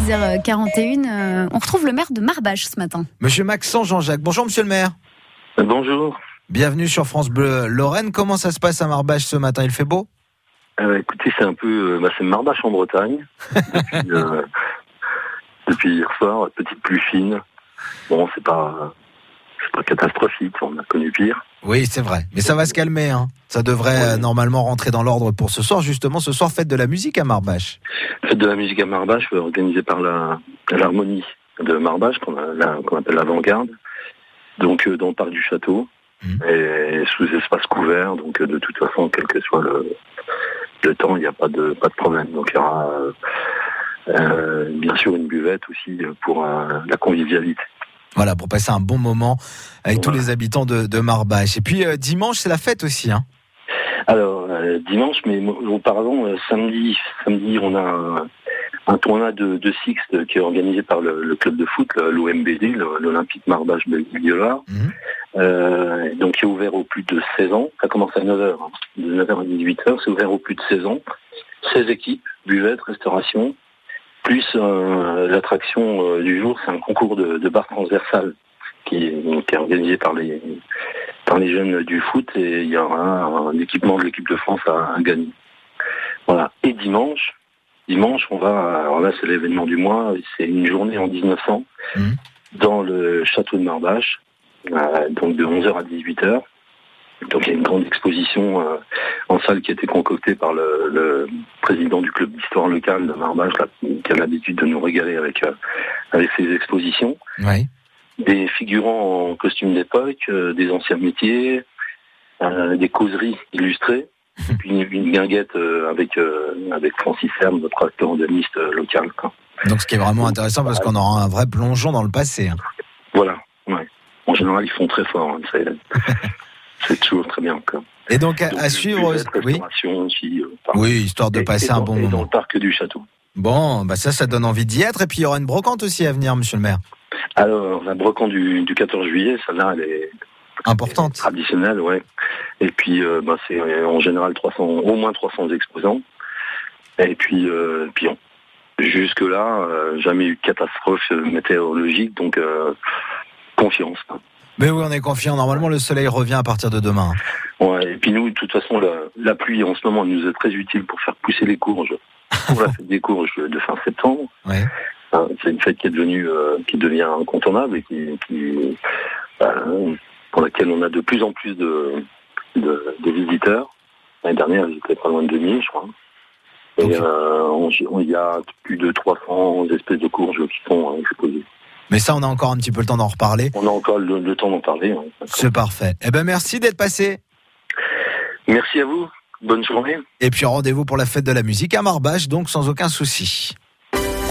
6h41. On retrouve le maire de Marbache ce matin. Monsieur Maxent Jean-Jacques. Bonjour monsieur le maire. Bonjour. Bienvenue sur France Bleu Lorraine. Comment ça se passe à Marbache ce matin? Il fait beau? Écoutez, c'est un peu... c'est Marbache en Bretagne. Depuis hier soir, petite pluie fine. Bon, c'est pas catastrophique, on a connu pire. Oui, c'est vrai. Mais ça va se calmer. Ça devrait normalement rentrer dans l'ordre pour ce soir. Justement, ce soir, fête de la musique à Marbache. Fête de la musique à Marbache, organisée par l'harmonie de Marbache, qu'on appelle l'avant-garde. Donc, dans le parc du château. Et sous espace couvert. Donc, de toute façon, quel que soit le temps, il n'y a pas de problème. Donc, il y aura bien sûr une buvette aussi pour la convivialité. Voilà, pour passer un bon moment avec tous les habitants de Marbache. Et puis dimanche, c'est la fête aussi. Alors, dimanche, mais auparavant, samedi, on a un tournoi de Sixte qui est organisé par le club de foot, l'OMBD, l'Olympique Marbache Belgique-Violard. Donc, qui est ouvert aux plus de 16 ans. Ça commence à 9h. De 9h à 18h, c'est ouvert aux plus de 16 ans. 16 équipes, buvette, restauration. Plus l'attraction du jour, c'est un concours de bar transversal qui est organisé par les jeunes du foot, et il y aura un équipement de l'équipe de France à gagner. Voilà. Et dimanche, on va, alors là c'est l'événement du mois, c'est une journée en 1900 dans le château de Marbache, donc de 11h à 18h. Donc il y a une grande exposition en salle qui a été concoctée par le président du club d'histoire locale de Marbache, là, qui a l'habitude de nous régaler avec ses expositions. Oui. Des figurants en costume d'époque, des anciens métiers, des causeries illustrées, et puis une guinguette avec Francis Herbe, notre acteur organiste local. Donc ce qui est vraiment intéressant parce qu'on aura un vrai plongeon dans le passé. Voilà. Ouais. En général, ils font très fort. C'est toujours très bien. Et donc à suivre, oui. Aussi, oui, histoire de passer un bon moment. Dans le parc du château. Bon, ça donne envie d'y être. Et puis il y aura une brocante aussi à venir, monsieur le maire. Alors, la brocante du 14 juillet, celle-là, elle est importante, traditionnelle, ouais. Et puis, c'est en général au moins 300 exposants. Et puis, jusque-là, jamais eu de catastrophe météorologique, donc confiance. Mais oui, on est confiant. Normalement, le soleil revient à partir de demain. Ouais, et puis nous, de toute façon, la pluie, en ce moment, elle nous est très utile pour faire pousser les courges. Pour la fête des courges de fin septembre. Ouais. C'est une fête qui devient incontournable et pour laquelle on a de plus en plus de visiteurs. L'année dernière, ils étaient pas loin de 2000, je crois. Et il y a plus de 300 espèces de courges qui sont exposées. Mais ça, on a encore un petit peu le temps d'en reparler. On a encore le temps d'en parler. C'est parfait. Eh ben, merci d'être passé. Merci à vous. Bonne journée. Et puis rendez-vous pour la fête de la musique à Marbache, donc sans aucun souci.